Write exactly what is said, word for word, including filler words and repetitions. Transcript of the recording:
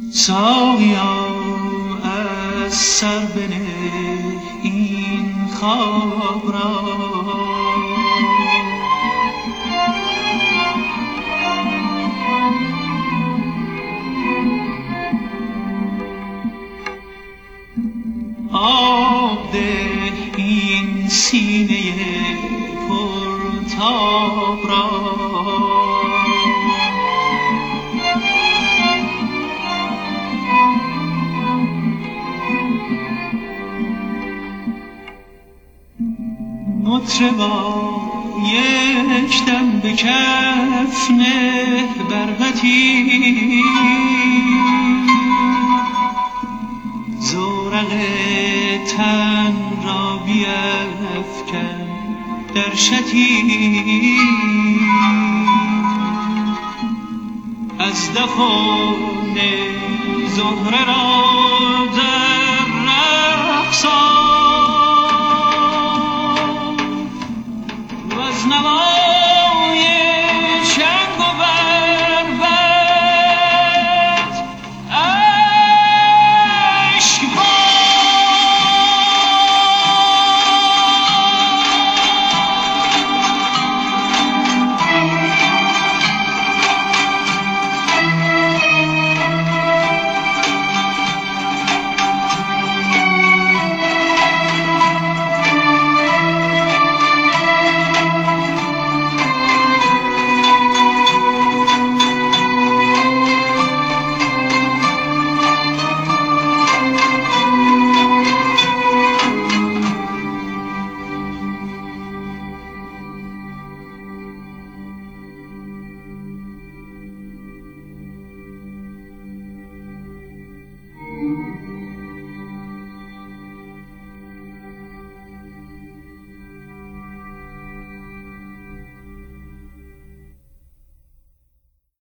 ساقیا از سر بنه این خواب را، آب ده این سینه پرتاب را. مطربا یک دم به کف نه بربطی، زورق تن را بیفکن در شتی، از دفن زهره را در رقص